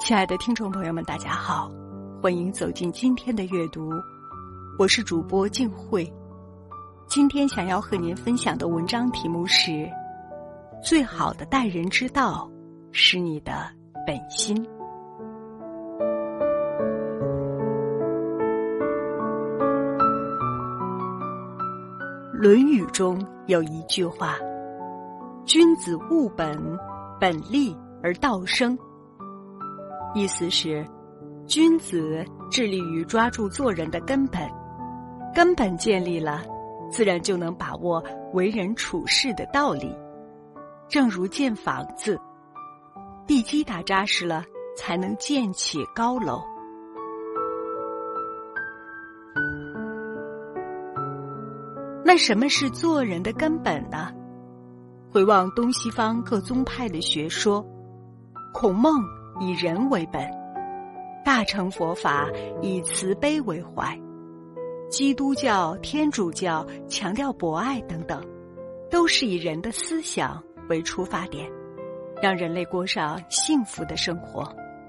亲爱的听众朋友们，大家好，欢迎走进今天的阅读，我是主播静慧。今天想要和您分享的文章题目是：最好的待人之道是你的本心。论语中有一句话：君子务本，本立而道生。意思是，君子致力于抓住做人的根本，根本建立了，自然就能把握为人处事的道理。正如建房子，地基打扎实了，才能建起高楼。那什么是做人的根本呢？回望东西方各宗派的学说，孔孟以人为本，大乘佛法以慈悲为怀，基督教、天主教强调博爱等等，都是以人的思想为出发点，让人类过上幸福的生活。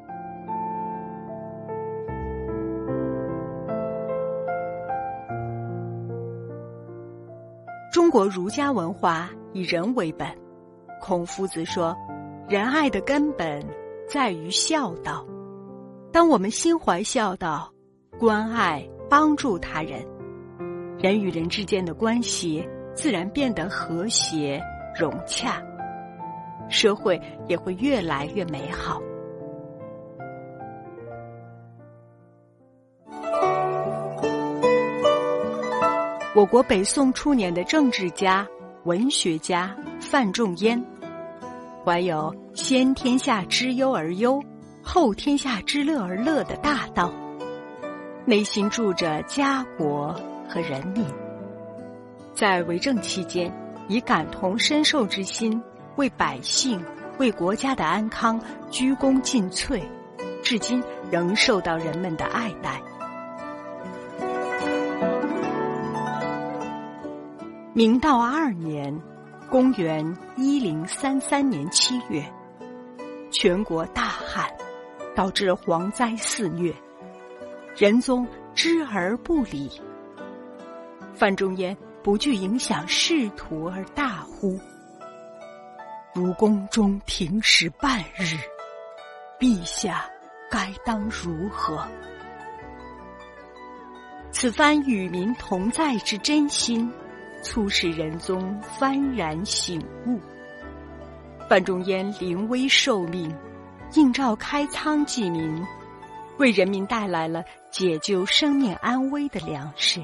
中国儒家文化以人为本，孔夫子说，仁爱的根本在于孝道。当我们心怀孝道，关爱帮助他人，人与人之间的关系自然变得和谐融洽，社会也会越来越美好。我国北宋初年的政治家、文学家范仲淹，怀有先天下之忧而忧，后天下之乐而乐的大道，内心住着家国和人民。在为政期间，以感同身受之心，为百姓、为国家的安康鞠躬尽瘁，至今仍受到人们的爱戴。明道2年，公元1033年7月，全国大旱，导致蝗灾肆虐，仁宗知而不理。范仲淹不惧影响仕途而大呼：如宫中停食半日，陛下该当如何？此番与民同在之真心，促使仁宗幡然醒悟。范仲淹临危受命，应召开仓济民，为人民带来了解救生命安危的粮食。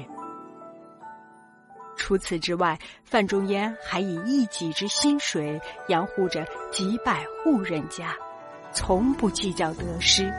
除此之外，范仲淹还以一己之薪水养护着几百户人家，从不计较得失。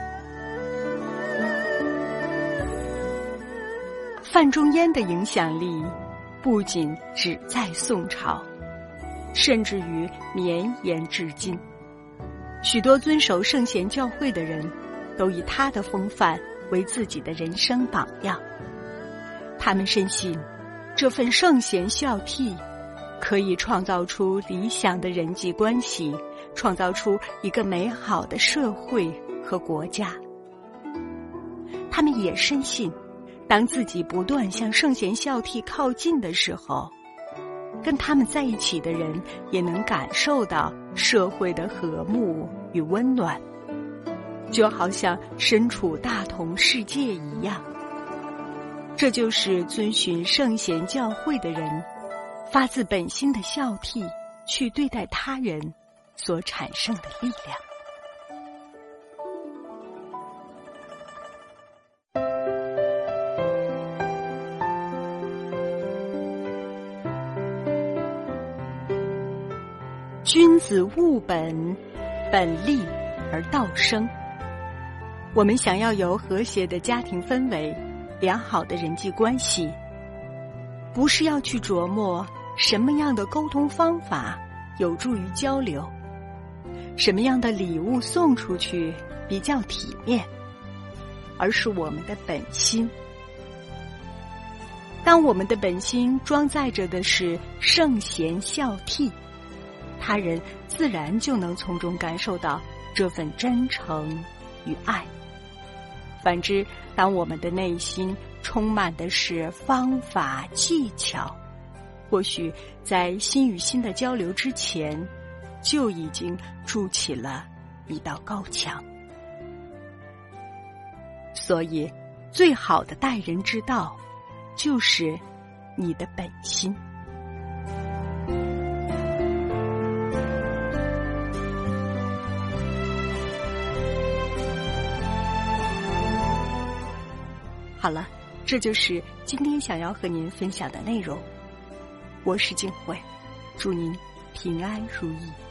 范仲淹的影响力不仅只在宋朝，甚至于绵延至今。许多遵守圣贤教诲的人，都以他的风范为自己的人生榜样。他们深信，这份圣贤孝悌可以创造出理想的人际关系，创造出一个美好的社会和国家。他们也深信，当自己不断向圣贤孝悌靠近的时候，跟他们在一起的人也能感受到社会的和睦与温暖，就好像身处大同世界一样。这就是遵循圣贤教诲的人发自本心的孝悌去对待他人所产生的力量。君子务本，本立而道生。我们想要有和谐的家庭氛围，良好的人际关系，不是要去琢磨什么样的沟通方法有助于交流，什么样的礼物送出去比较体面，而是我们的本心。当我们的本心装载着的是圣贤孝悌，他人自然就能从中感受到这份真诚与爱。反之，当我们的内心充满的是方法技巧，或许在心与心的交流之前，就已经筑起了一道高墙。所以，最好的待人之道，就是你的本心。好了，这就是今天想要和您分享的内容。我是静慧，祝您平安如意。